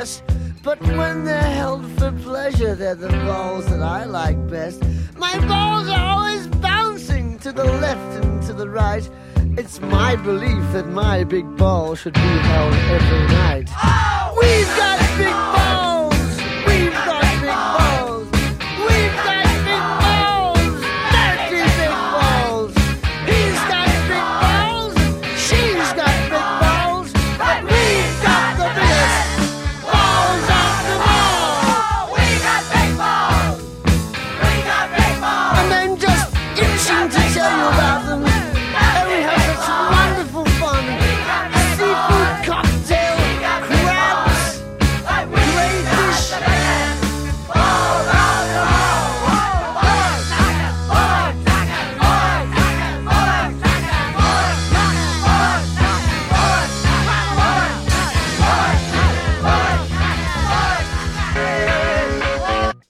chest. But when they're held for pleasure, they're the balls that I like best. My balls are always bouncing to the left and to the right. It's my belief that my big ball should be held every night. Oh! We've got big